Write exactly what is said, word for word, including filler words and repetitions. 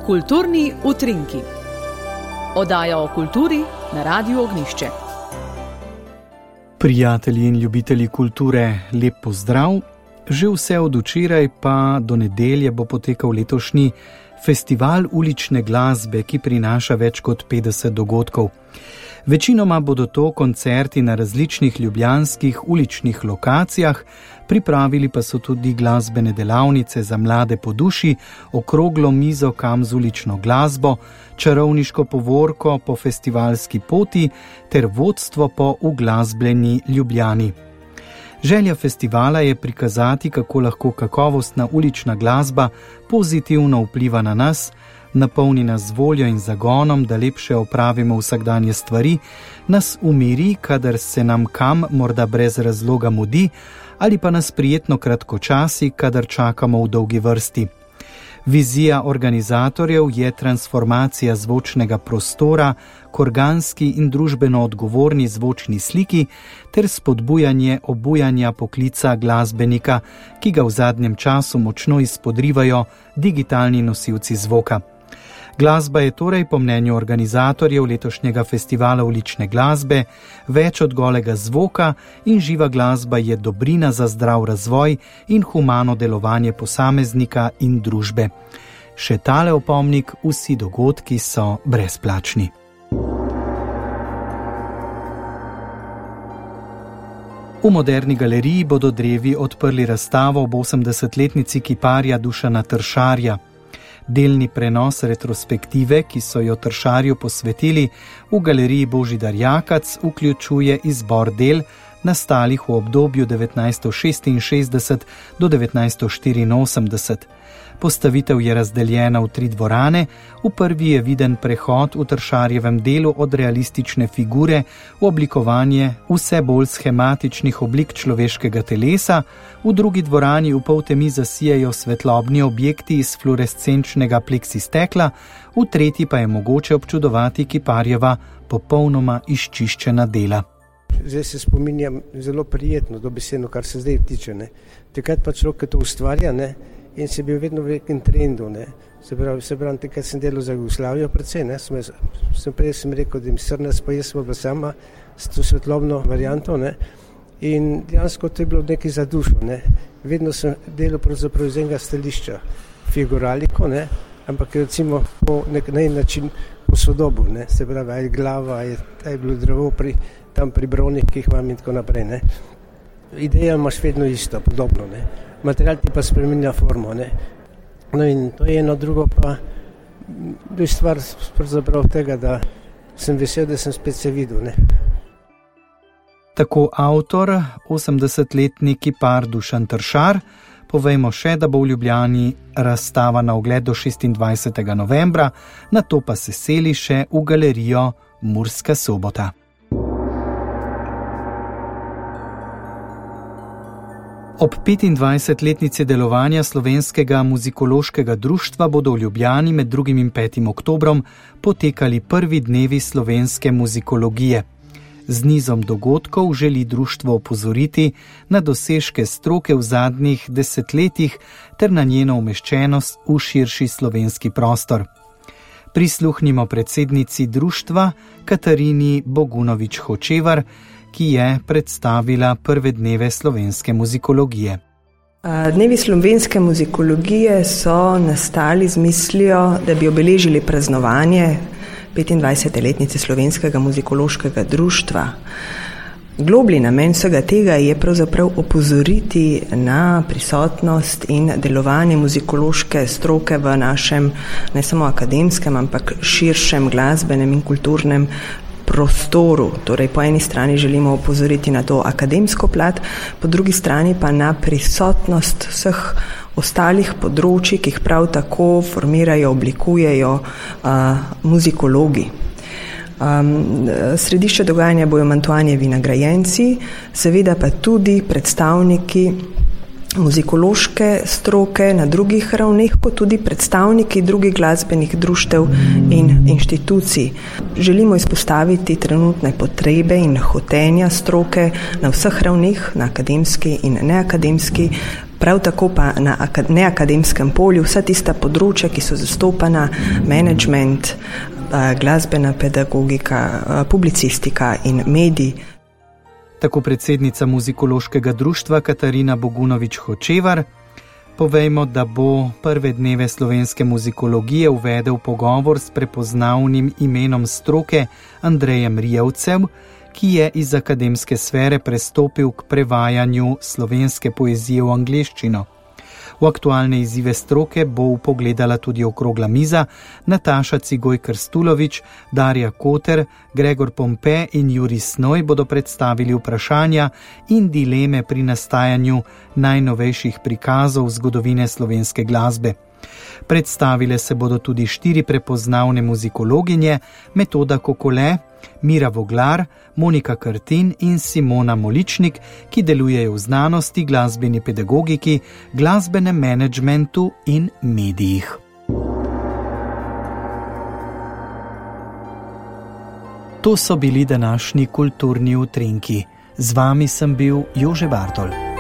Kulturni utrinki. Oddaja o kulturi na Radiu Ognjišče. Prijatelji in ljubitelji kulture, lep pozdrav. Že vse od včeraj pa do nedelje bo potekal letošnji festival ulične glasbe, ki prinaša več kot petdeset dogodkov. Večinoma bodo to koncerti na različnih ljubljanskih uličnih lokacijah, pripravili pa so tudi glasbene delavnice za mlade po duši, okroglo mizo kam z ulično glasbo, čarovniško povorko po festivalski poti ter vodstvo po uglasbljeni Ljubljani. Želja festivala je prikazati, kako lahko kakovostna ulična glasba pozitivno vpliva na nas, napolni nas z voljo in zagonom, da lepše opravimo vsakdanje stvari, nas umiri, kadar se nam kam morda brez razloga mudi, ali pa nas prijetno kratkočasi, kadar čakamo v dolgi vrsti. Vizija organizatorjev je transformacija zvočnega prostora k organski in družbeno odgovorni zvočni sliki ter spodbujanje obujanja poklica glasbenika, ki ga v zadnjem času močno izpodrivajo digitalni nosilci zvoka. Glasba je torej po mnenju organizatorjev letošnjega festivala ulične glasbe več od golega zvoka in živa glasba je dobrina za zdrav razvoj in humano delovanje posameznika in družbe. Še tale opomnik, vsi dogodki so brezplačni. V Moderni galeriji bodo drevi odprli razstavo ob osemdesetletnici kiparja Dušana Tršarja. Delni prenos retrospektive, ki so jo Tršarju posvetili v galeriji Božidar Jakac, vključuje izbor del, nastalih v obdobju devetnajststo šestinšestdeset do devetnajststo štiriinosemdeset. Postavitev je razdeljena v tri dvorane, v prvi je viden prehod v Tršarjevem delu od realistične figure v oblikovanje vse bolj schematičnih oblik človeškega telesa, v drugi dvorani v poltemi zasijajo svetlobni objekti iz fluorescenčnega pleksistekla, v tretji pa je mogoče občudovati kiparjeva popolnoma izčiščena dela. Zdaj se spominjam zelo prijetno, dobesedno, kar se zdaj tiče. Ne. Takrat pa človek to ustvarja, ne, in se bil vedno v nekem trendu. Ne. Se pravi, se pravi, takrat sem delal za Jugoslavijo predvsej, ne. Sem, sem prej sem rekel, da mi srnac pa jaz smo bila sama s to svetlobno varianto, ne. In dejansko to je bilo nekaj za dušo, ne. Vedno sem delal pravzaprav iz enega stališča figuraliko, ne, ampak recimo po nek, na en način posodobu, ne. Se pravi, aj glava, aj, aj bilo drevo pri tam pri bronih, ki jih imam in tako naprej. Ne. Ideja imaš vedno isto, podobno. Ne. Material ti pa spremenja formo. Ne. No in to je eno, drugo pa je stvar pravzaprav tega, da sem vesel, da sem spet se videl. Ne. Tako avtor, osemdesetletni kipar Dušan Tršar, povejmo še, da bo v Ljubljani razstava na ogled do šestindvajsetega novembra, nato pa se seli še v galerijo Murska Sobota. Ob petindvajsetletnici delovanja Slovenskega muzikološkega društva bodo v Ljubljani med drugim in petim oktobrom potekali prvi dnevi slovenske muzikologije. Z nizom dogodkov želi društvo opozoriti na dosežke stroke v zadnjih desetletjih ter na njeno umeščenost v širši slovenski prostor. Prisluhnimo predsednici društva Katarini Bogunović-Hočevar, ki je predstavila prve dneve slovenske muzikologije. Dnevi slovenske muzikologije so nastali z mislijo, da bi obeležili praznovanje petindvajsete letnice Slovenskega muzikološkega društva. Globlji namen vsega tega je pravzaprav opozoriti na prisotnost in delovanje muzikološke stroke v našem ne samo akademskem, ampak širšem glasbenem in kulturnem prostoru. Torej, po eni strani želimo opozoriti na to akademsko plat, po drugi strani pa na prisotnost vseh ostalih področji, ki jih prav tako formirajo, oblikujejo uh, muzikologi. Um, središče dogajanja bojo Mantuanjevi nagrajenci, seveda pa tudi predstavniki muzikološke stroke na drugih ravneh, kot tudi predstavniki drugih glasbenih društev in inštitucij. Želimo izpostaviti trenutne potrebe in hotenja stroke na vseh ravneh, na akademski in neakademski, Prav tako pa na neakademskem polju vsa tista področja, ki so zastopana, management, glasbena pedagogika, publicistika in mediji. Tako predsednica muzikološkega društva Katarina Bogunović-Hočevar. Povejmo, da bo prve dneve slovenske muzikologije uvedel pogovor s prepoznavnim imenom stroke Andrejem Rijavcem, ki je iz akademske sfere prestopil k prevajanju slovenske poezije v angleščino. V aktualne izzive stroke bo vpogledala tudi okrogla miza. Nataša Cigoj-Krstulović, Darja Koter, Gregor Pompe in Jurij Snoj bodo predstavili vprašanja in dileme pri nastajanju najnovejših prikazov zgodovine slovenske glasbe. Predstavile se bodo tudi štiri prepoznavne muzikologinje, Metoda Kokole, Mira Voglar, Monika Krtin in Simona Moličnik, ki delujejo v znanosti, glasbeni pedagogiki, glasbenem menedžmentu in medijih. To so bili današnji kulturni utrinki. Z vami sem bil Jože Bartol.